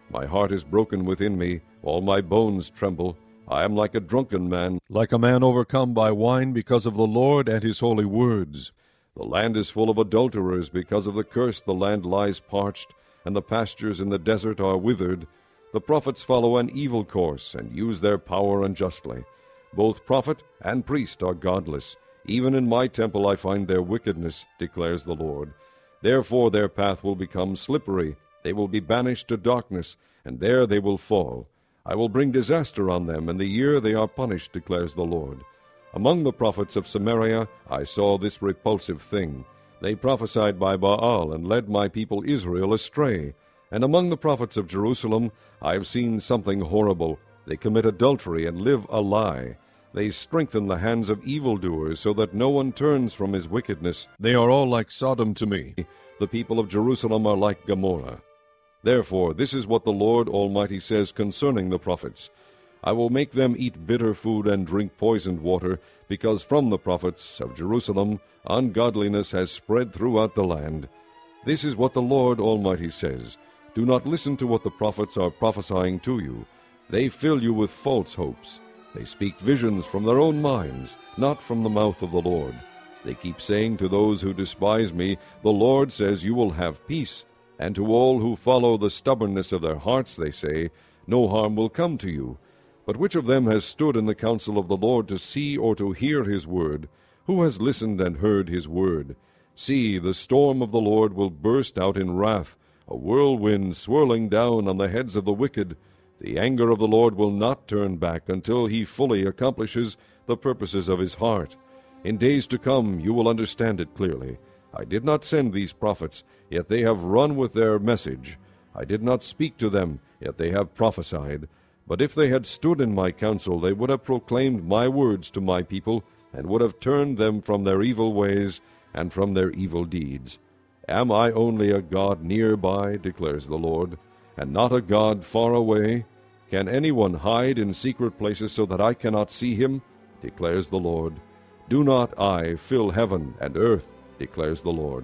My heart is broken within me, all my bones tremble. I am like a drunken man, like a man overcome by wine because of the Lord and his holy words. The land is full of adulterers. Because of the curse the land lies parched, and the pastures in the desert are withered. The prophets follow an evil course, and use their power unjustly. Both prophet and priest are godless. Even in my temple I find their wickedness, declares the Lord. Therefore their path will become slippery. They will be banished to darkness, and there they will fall. I will bring disaster on them in the year they are punished, declares the Lord. Among the prophets of Samaria I saw this repulsive thing. They prophesied by Baal and led my people Israel astray. And among the prophets of Jerusalem I have seen something horrible. They commit adultery and live a lie. They strengthen the hands of evildoers so that no one turns from his wickedness. They are all like Sodom to me. The people of Jerusalem are like Gomorrah. Therefore, this is what the Lord Almighty says concerning the prophets. I will make them eat bitter food and drink poisoned water, because from the prophets of Jerusalem ungodliness has spread throughout the land. This is what the Lord Almighty says. Do not listen to what the prophets are prophesying to you. They fill you with false hopes. They speak visions from their own minds, not from the mouth of the Lord. They keep saying to those who despise me, the Lord says you will have peace. And to all who follow the stubbornness of their hearts they say, no harm will come to you. But which of them has stood in the counsel of the Lord to see or to hear his word? Who has listened and heard his word? See, the storm of the Lord will burst out in wrath, a whirlwind swirling down on the heads of the wicked. The anger of the Lord will not turn back until he fully accomplishes the purposes of his heart. In days to come you will understand it clearly. I did not send these prophets, yet they have run with their message. I did not speak to them, yet they have prophesied. But if they had stood in my counsel, they would have proclaimed my words to my people, and would have turned them from their evil ways and from their evil deeds. Am I only a God nearby, declares the Lord, and not a God far away? Can anyone hide in secret places so that I cannot see him? Declares the Lord. Do not I fill heaven and earth, declares the Lord.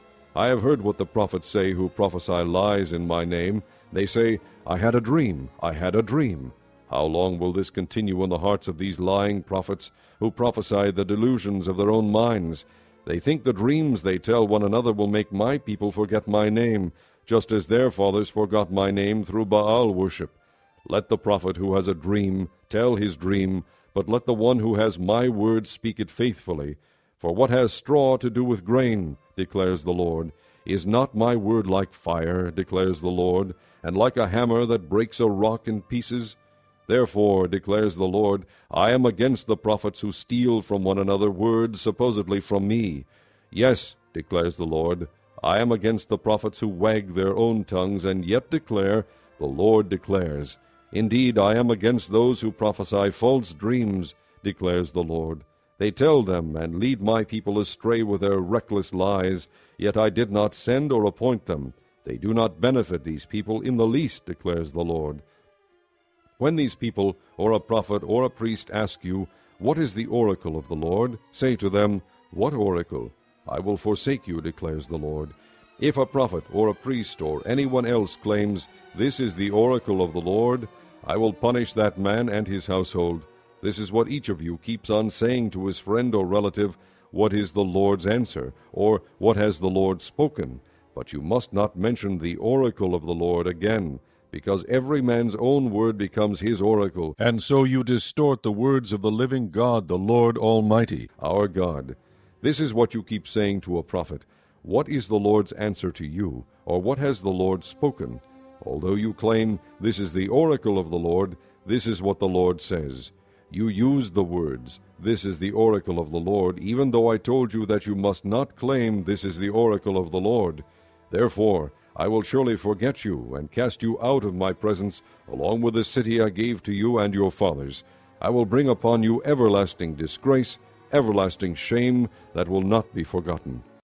I have heard what the prophets say who prophesy lies in my name. They say, I had a dream, I had a dream. How long will this continue in the hearts of these lying prophets who prophesy the delusions of their own minds? They think the dreams they tell one another will make my people forget my name, just as their fathers forgot my name through Baal worship. Let the prophet who has a dream tell his dream, but let the one who has my word speak it faithfully. For what has straw to do with grain, declares the Lord? Is not my word like fire, declares the Lord, and like a hammer that breaks a rock in pieces? Therefore, declares the Lord, I am against the prophets who steal from one another words supposedly from me. Yes, declares the Lord, I am against the prophets who wag their own tongues and yet declare, the Lord declares. Indeed, I am against those who prophesy false dreams, declares the Lord. They tell them and lead my people astray with their reckless lies, yet I did not send or appoint them. They do not benefit these people in the least, declares the Lord. When these people, or a prophet or a priest, ask you, what is the oracle of the Lord? Say to them, what oracle? I will forsake you, declares the Lord. If a prophet or a priest or anyone else claims, this is the oracle of the Lord, I will punish that man and his household. This is what each of you keeps on saying to his friend or relative, what is the Lord's answer, or what has the Lord spoken? But you must not mention the oracle of the Lord again, because every man's own word becomes his oracle, and so you distort the words of the living God, the Lord Almighty, our God. This is what you keep saying to a prophet. What is the Lord's answer to you, or what has the Lord spoken? Although you claim, this is the oracle of the Lord, this is what the Lord says. You used the words, this is the oracle of the Lord, even though I told you that you must not claim, this is the oracle of the Lord. Therefore, I will surely forget you and cast you out of my presence, along with the city I gave to you and your fathers. I will bring upon you everlasting disgrace, everlasting shame that will not be forgotten.